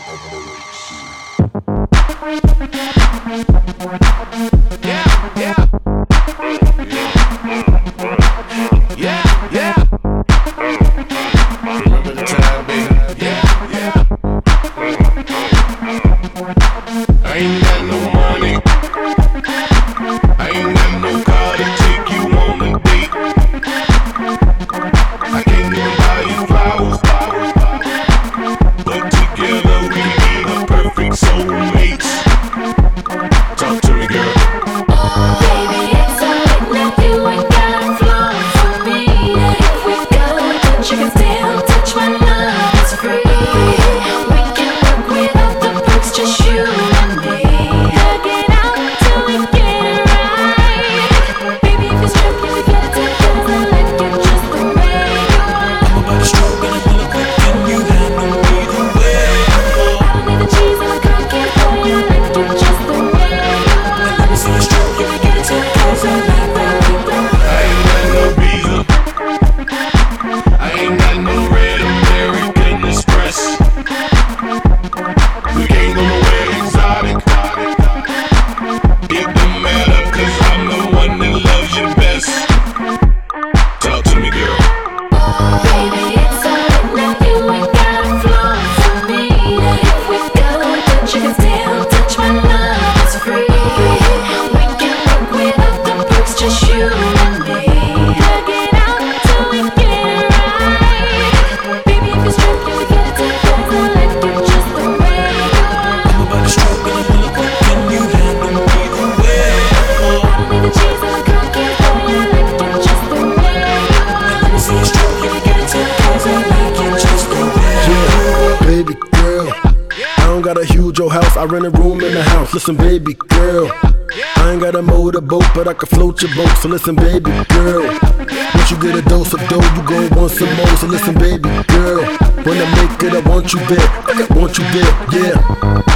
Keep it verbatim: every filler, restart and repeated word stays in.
I rent a room in the house. Listen, baby girl, I ain't got a motorboat, but I can float your boat. So listen, baby girl, once you get a dose of dough, you gon' want some more. So listen, baby girl, when I make it, I want you there. I want you there, yeah.